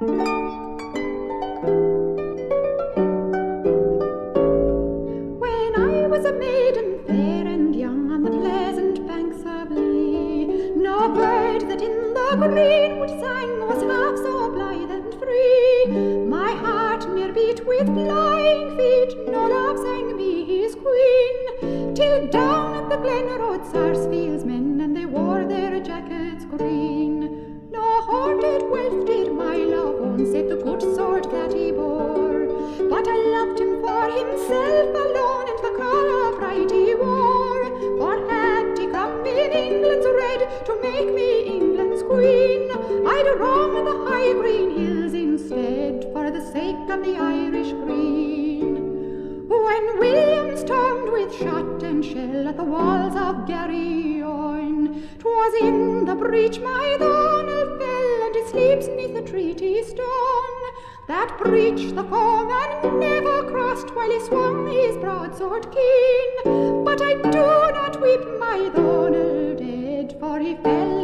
When I was a maiden fair and young on the pleasant banks of Lee, no bird that in the greenwood sang was half so blithe and free. My heart near beat with flying feet, no love sang me his queen, till down at the glen rode Sarsfield's men, and they wore their jackets green. No hoarded wealth did my love own, save the good sword that he bore, but I loved him for himself alone, and the colour bright he wore. For had he come in England's red to make me England's queen, I'd roam the high green hills instead, for the sake of the Irish green. When William stormed with shot and shell at the walls of Garryowen, 'twas in the breach my Donald fell, and he sleeps 'neath the treaty stone. That breach the foeman never crossed while he swung his broadsword keen, but I do not weep my Donald dead, for he fell